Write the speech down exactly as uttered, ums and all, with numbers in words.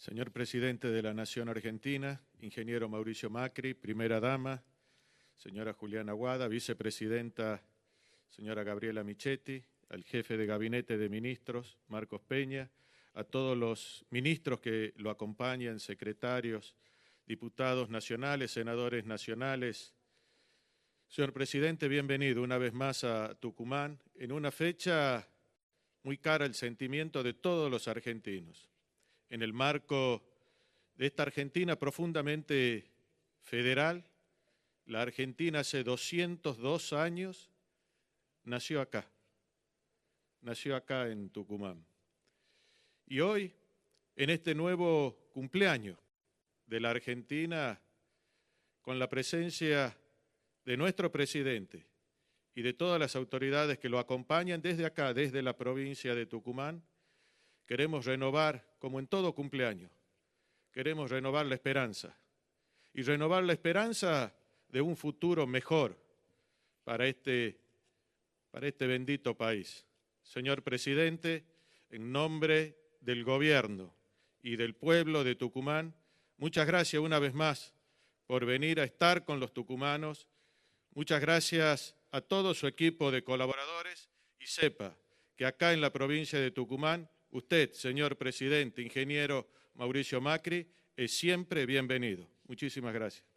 Señor Presidente de la Nación Argentina, ingeniero Mauricio Macri, primera dama, señora Juliana Aguada, vicepresidenta, señora Gabriela Michetti, al jefe de gabinete de ministros, Marcos Peña, a todos los ministros que lo acompañan, secretarios, diputados nacionales, senadores nacionales. Señor Presidente, bienvenido una vez más a Tucumán, en una fecha muy cara al sentimiento de todos los argentinos. En el marco de esta Argentina profundamente federal, la Argentina hace doscientos dos años nació acá, nació acá en Tucumán. Y hoy, en este nuevo cumpleaños de la Argentina, con la presencia de nuestro presidente y de todas las autoridades que lo acompañan desde acá, desde la provincia de Tucumán, queremos renovar, como en todo cumpleaños, queremos renovar la esperanza. Y renovar la esperanza de un futuro mejor para este, para este bendito país. Señor Presidente, en nombre del gobierno y del pueblo de Tucumán, muchas gracias una vez más por venir a estar con los tucumanos. Muchas gracias a todo su equipo de colaboradores y sepa que acá en la provincia de Tucumán, usted, señor Presidente, ingeniero Mauricio Macri, es siempre bienvenido. Muchísimas gracias.